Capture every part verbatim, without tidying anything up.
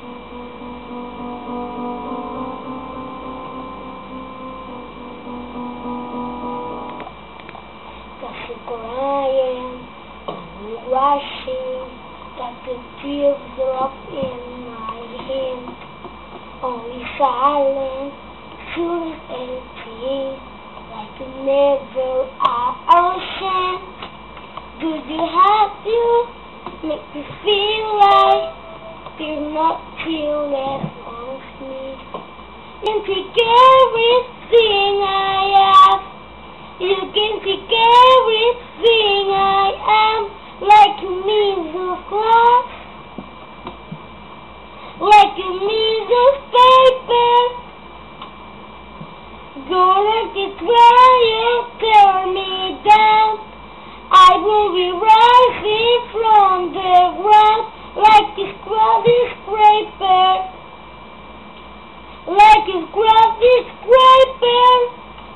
Got you crying, rushing, got the teardrop in my hand. Only silence, true and peace, like a never ocean. Do you have to make me feel like you're not too less of me? And take everything I have. You can take everything I am, like a piece of glass, like a piece of paper. Gonna get where you tear me down. I will be rising from the ground, like a scrubby scraper, like a scrubby scraper.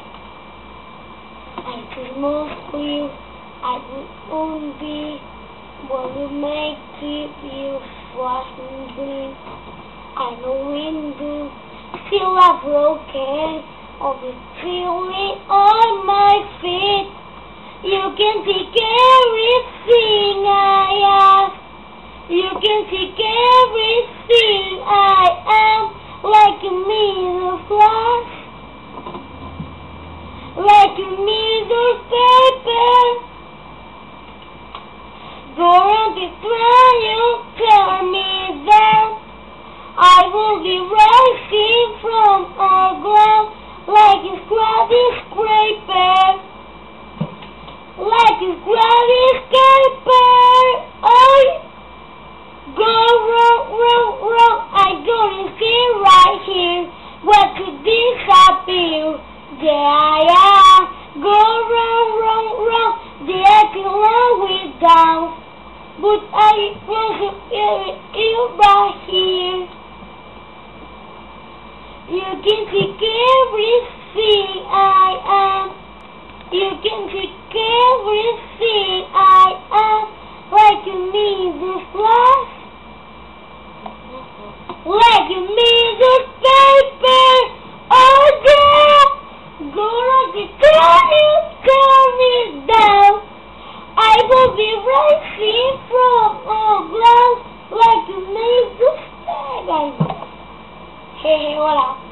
I could mostly, I would only be what would make keep you flashing green. I know windows still are broken, all the feeling on my feet. You can take everything I have. You can take everything I am, like a piece of glass, like a piece of paper. Go around the throne, you tear me down. I will be rising from our ground, like a scrubby scraper, like a scrubby scraper. I go round, round, round. I gonna stay right here. What could disappear? There I am. Go round, round, round. They acting long way down, but I wasn't you right here. You can take everything I am. You can take everything I am, like a piece of glass, like a piece of paper. Oh yeah, gonna tear you, tear me down. I will be rising from our ground, like a piece of paper. Hey, hey, voilà.